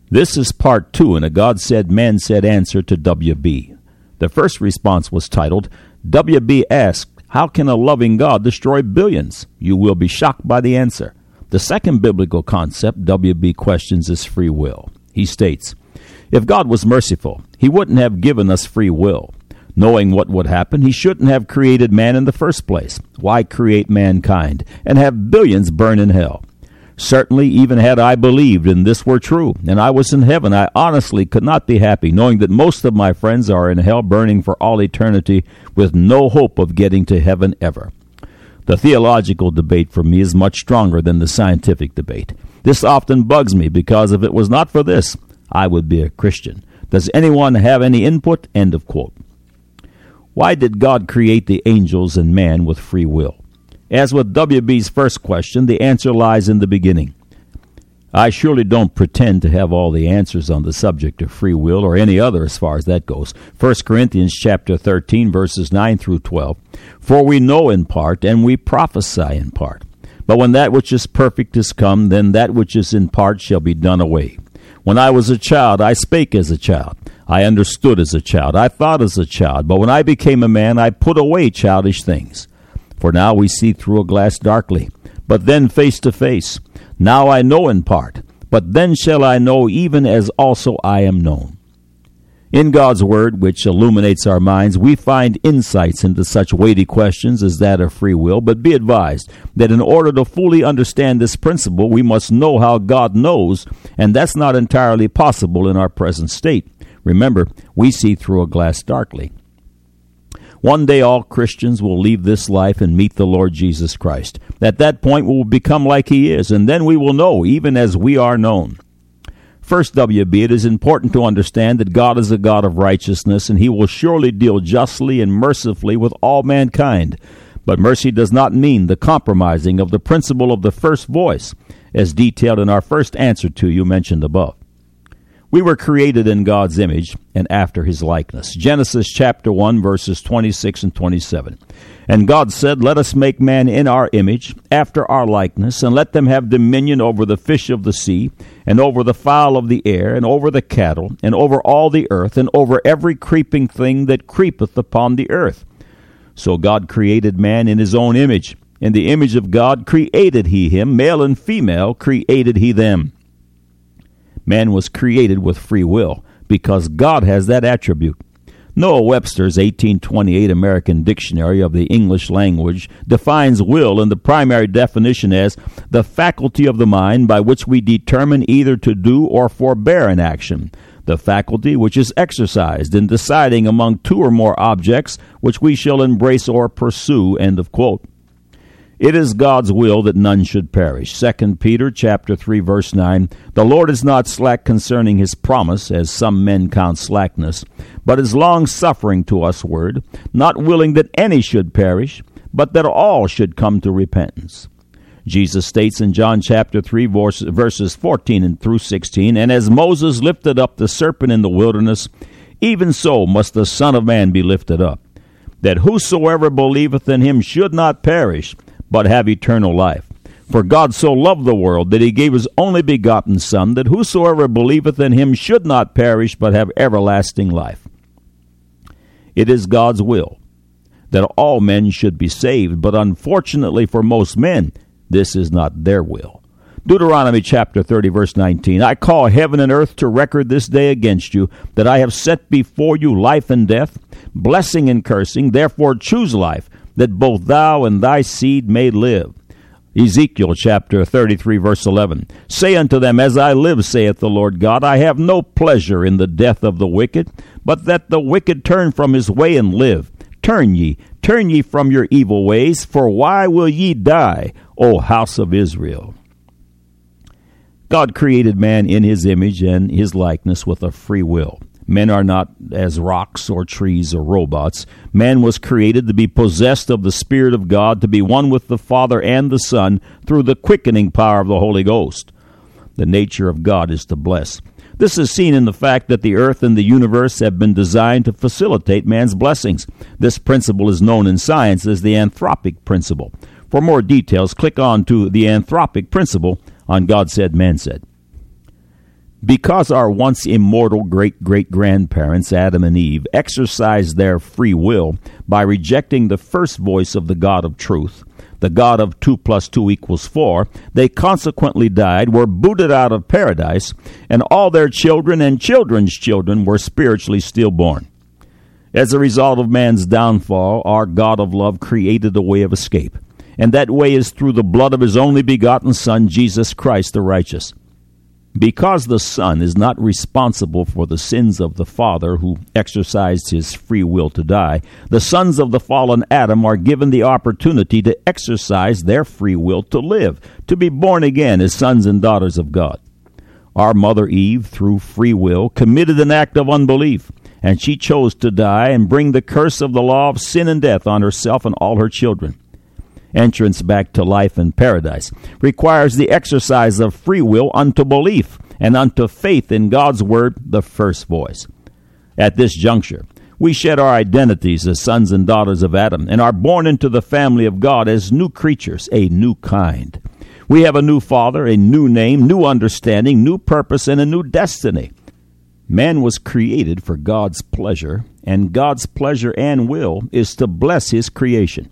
This is part 2 in a God Said, Man Said answer to W.B. The first response was titled, W.B. asked, how can a loving God destroy billions? You will be shocked by the answer. The second biblical concept W.B. questions is free will. He states, if God was merciful, he wouldn't have given us free will. Knowing what would happen, he shouldn't have created man in the first place. Why create mankind and have billions burn in hell? Certainly, even had I believed and this were true, and I was in heaven, I honestly could not be happy, knowing that most of my friends are in hell burning for all eternity with no hope of getting to heaven ever. The theological debate for me is much stronger than the scientific debate. This often bugs me because if it was not for this, I would be a Christian. Does anyone have any input? End of quote. Why did God create the angels and man with free will? As with W.B.'s first question, the answer lies in the beginning. I surely don't pretend to have all the answers on the subject of free will or any other as far as that goes. 1 Corinthians chapter 13, verses 9 through 12. For we know in part, and we prophesy in part. But when that which is perfect is come, then that which is in part shall be done away. When I was a child, I spake as a child. I understood as a child. I thought as a child. But when I became a man, I put away childish things. For now we see through a glass darkly, but then face to face. Now I know in part, but then shall I know even as also I am known. In God's Word, which illuminates our minds, we find insights into such weighty questions as that of free will, but be advised that in order to fully understand this principle, we must know how God knows, and that's not entirely possible in our present state. Remember, we see through a glass darkly. One day all Christians will leave this life and meet the Lord Jesus Christ. At that point we will become like he is, and then we will know, even as we are known. First, W.B., it is important to understand that God is a God of righteousness, and he will surely deal justly and mercifully with all mankind. But mercy does not mean the compromising of the principle of the first voice, as detailed in our first answer to you mentioned above. We were created in God's image and after his likeness. Genesis chapter 1, verses 26 and 27. And God said, let us make man in our image, after our likeness, and let them have dominion over the fish of the sea, and over the fowl of the air, and over the cattle, and over all the earth, and over every creeping thing that creepeth upon the earth. So God created man in his own image. In the image of God created he him, male and female created he them. Man was created with free will because God has that attribute. Noah Webster's 1828 American Dictionary of the English Language defines will in the primary definition as the faculty of the mind by which we determine either to do or forbear an action, the faculty which is exercised in deciding among two or more objects which we shall embrace or pursue. End of quote. It is God's will that none should perish. 2 Peter chapter 3, verse 9, the Lord is not slack concerning his promise, as some men count slackness, but is long-suffering to usward, not willing that any should perish, but that all should come to repentance. Jesus states in John chapter 3, verses 14 and through 16, and as Moses lifted up the serpent in the wilderness, even so must the Son of Man be lifted up, that whosoever believeth in him should not perish, but have eternal life. For God so loved the world that he gave his only begotten Son, that whosoever believeth in him should not perish, but have everlasting life. It is God's will that all men should be saved, but unfortunately for most men, this is not their will. Deuteronomy chapter 30, verse 19, I call heaven and earth to record this day against you, that I have set before you life and death, blessing and cursing. Therefore choose life, that both thou and thy seed may live. Ezekiel chapter 33, verse 11, say unto them, as I live, saith the Lord God, I have no pleasure in the death of the wicked, but that the wicked turn from his way and live. Turn ye from your evil ways, for why will ye die, O house of Israel? God created man in his image and his likeness with a free will. Men are not as rocks or trees or robots. Man was created to be possessed of the Spirit of God, to be one with the Father and the Son through the quickening power of the Holy Ghost. The nature of God is to bless. This is seen in the fact that the earth and the universe have been designed to facilitate man's blessings. This principle is known in science as the anthropic principle. For more details, click on to the anthropic principle on God Said, Man Said. Because our once immortal great-great-grandparents, Adam and Eve, exercised their free will by rejecting the first voice of the God of truth, the God of 2 + 2 = 4, they consequently died, were booted out of paradise, and all their children and children's children were spiritually stillborn. As a result of man's downfall, our God of love created a way of escape, and that way is through the blood of his only begotten Son, Jesus Christ the righteous. Because the Son is not responsible for the sins of the Father who exercised his free will to die, the sons of the fallen Adam are given the opportunity to exercise their free will to live, to be born again as sons and daughters of God. Our mother Eve, through free will, committed an act of unbelief, and she chose to die and bring the curse of the law of sin and death on herself and all her children. Entrance back to life in paradise requires the exercise of free will unto belief and unto faith in God's word, the first voice. At this juncture, we shed our identities as sons and daughters of Adam and are born into the family of God as new creatures, a new kind. We have a new father, a new name, new understanding, new purpose, and a new destiny. Man was created for God's pleasure, and God's pleasure and will is to bless his creation.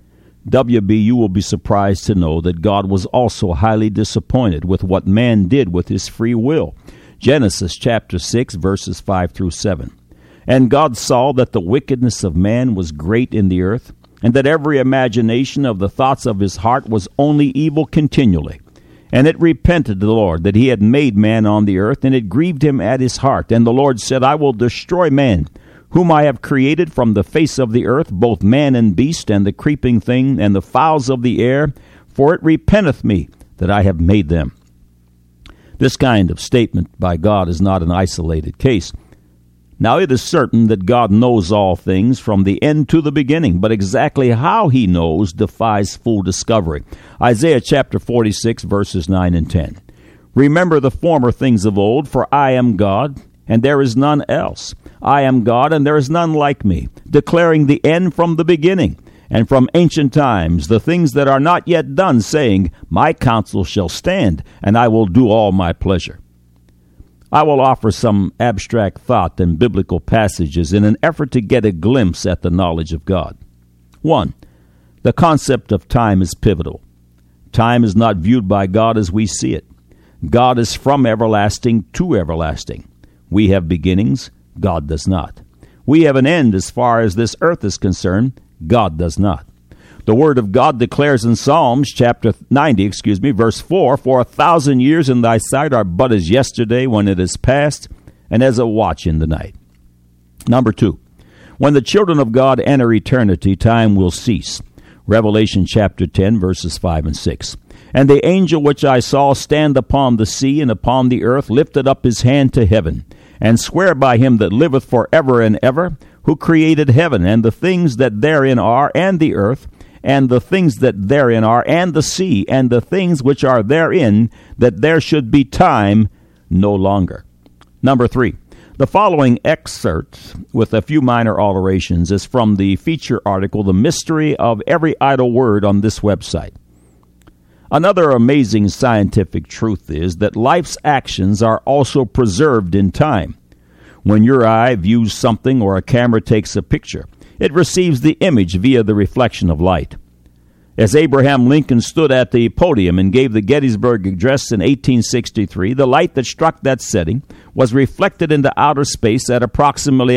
WB, you will be surprised to know that God was also highly disappointed with what man did with his free will. Genesis chapter 6, verses 5 through 7. And God saw that the wickedness of man was great in the earth, and that every imagination of the thoughts of his heart was only evil continually. And it repented the Lord that he had made man on the earth, and it grieved him at his heart. And the Lord said, I will destroy man, whom I have created from the face of the earth, both man and beast, and the creeping thing, and the fowls of the air, for it repenteth me that I have made them. This kind of statement by God is not an isolated case. Now it is certain that God knows all things from the end to the beginning, but exactly how he knows defies full discovery. Isaiah chapter 46, verses 9 and 10. Remember the former things of old, for I am God, and there is none else. I am God, and there is none like me, declaring the end from the beginning, and from ancient times the things that are not yet done, saying, My counsel shall stand, and I will do all my pleasure. I will offer some abstract thought and biblical passages in an effort to get a glimpse at the knowledge of God. 1. The concept of time is pivotal. Time is not viewed by God as we see it. God is from everlasting to everlasting. We have beginnings, God does not. We have an end as far as this earth is concerned, God does not. The Word of God declares in Psalms chapter 90, verse 4, For 1,000 years in thy sight are but as yesterday when it is past, and as a watch in the night. Number 2, when the children of God enter eternity, time will cease. Revelation chapter 10, verses 5 and 6. And the angel which I saw stand upon the sea and upon the earth lifted up his hand to heaven, and swear by him that liveth for ever and ever, who created heaven, and the things that therein are, and the earth, and the things that therein are, and the sea, and the things which are therein, that there should be time no longer. Number 3, the following excerpt, with a few minor alterations, is from the feature article, The Mystery of Every Idle Word, on this website. Another amazing scientific truth is that life's actions are also preserved in time. When your eye views something or a camera takes a picture, it receives the image via the reflection of light. As Abraham Lincoln stood at the podium and gave the Gettysburg Address in 1863, the light that struck that setting was reflected into outer space at approximately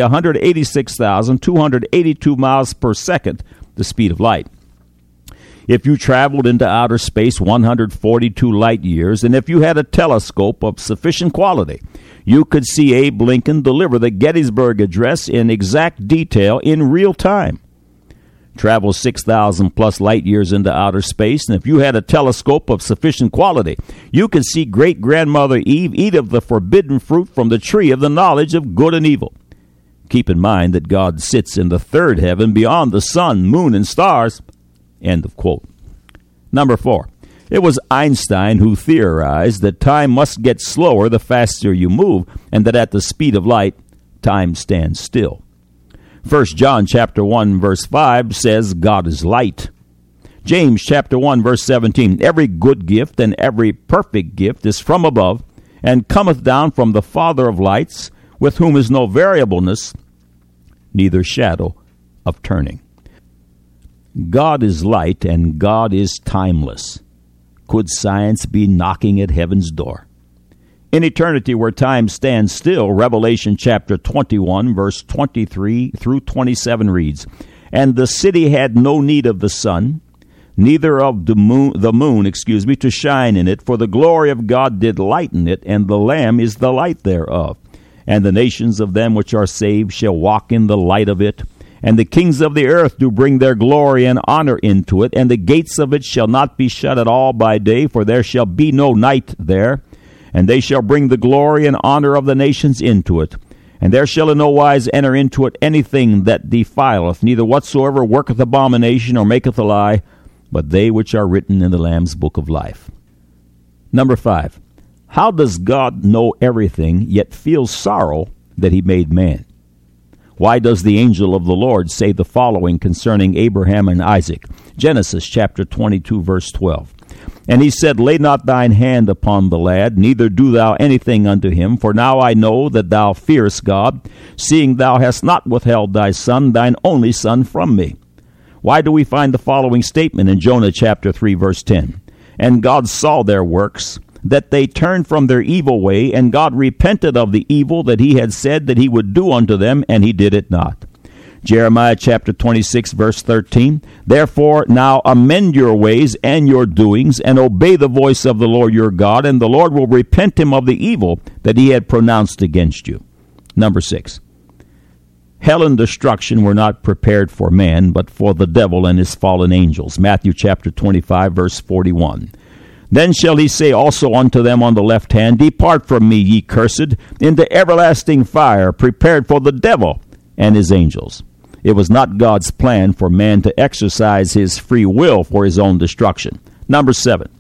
186,282 miles per second, the speed of light. If you traveled into outer space 142 light years, and if you had a telescope of sufficient quality, you could see Abe Lincoln deliver the Gettysburg Address in exact detail in real time. Travel 6,000 plus light years into outer space, and if you had a telescope of sufficient quality, you could see great-grandmother Eve eat of the forbidden fruit from the tree of the knowledge of good and evil. Keep in mind that God sits in the third heaven beyond the sun, moon, and stars. End of quote. Number 4. It was Einstein who theorized that time must get slower the faster you move, and that at the speed of light, time stands still. 1 John chapter 1, verse 5 says, God is light. James chapter 1, verse 17, every good gift and every perfect gift is from above and cometh down from the Father of lights, with whom is no variableness, neither shadow of turning. God is light, and God is timeless. Could science be knocking at heaven's door? In eternity where time stands still, Revelation chapter 21, verse 23 through 27 reads, And the city had no need of the sun, neither of the moon, to shine in it, for the glory of God did lighten it, and the Lamb is the light thereof. And the nations of them which are saved shall walk in the light of it. And the kings of the earth do bring their glory and honor into it, and the gates of it shall not be shut at all by day, for there shall be no night there. And they shall bring the glory and honor of the nations into it. And there shall in no wise enter into it anything that defileth, neither whatsoever worketh abomination or maketh a lie, but they which are written in the Lamb's book of life. Number 5. How does God know everything, yet feel sorrow that he made man? Why does the angel of the Lord say the following concerning Abraham and Isaac? Genesis chapter 22, verse 12. And he said, Lay not thine hand upon the lad, neither do thou anything unto him, for now I know that thou fearest God, seeing thou hast not withheld thy son, thine only son, from me. Why do we find the following statement in Jonah chapter 3, verse 10? And God saw their works, that they turned from their evil way, and God repented of the evil that he had said that he would do unto them, and he did it not. Jeremiah chapter 26, verse 13, Therefore now amend your ways and your doings, and obey the voice of the Lord your God, and the Lord will repent him of the evil that he had pronounced against you. Number 6. Hell and destruction were not prepared for man, but for the devil and his fallen angels. Matthew chapter 25, verse 41. Then shall he say also unto them on the left hand, Depart from me, ye cursed, into everlasting fire, prepared for the devil and his angels. It was not God's plan for man to exercise his free will for his own destruction. Number 7.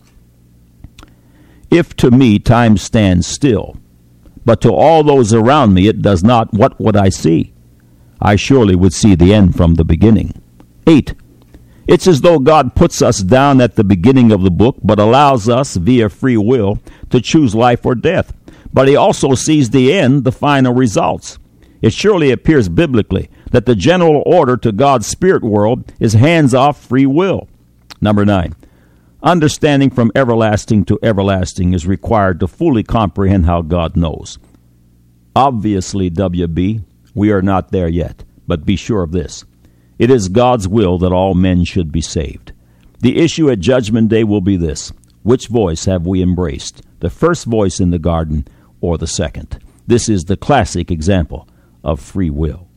If to me time stands still, but to all those around me it does not, what would I see? I surely would see the end from the beginning. 8. It's as though God puts us down at the beginning of the book, but allows us, via free will, to choose life or death. But he also sees the end, the final results. It surely appears biblically that the general order to God's spirit world is hands-off free will. Number 9. Understanding from everlasting to everlasting is required to fully comprehend how God knows. Obviously, WB, we are not there yet, but be sure of this. It is God's will that all men should be saved. The issue at Judgment Day will be this: which voice have we embraced, the first voice in the garden or the second? This is the classic example of free will.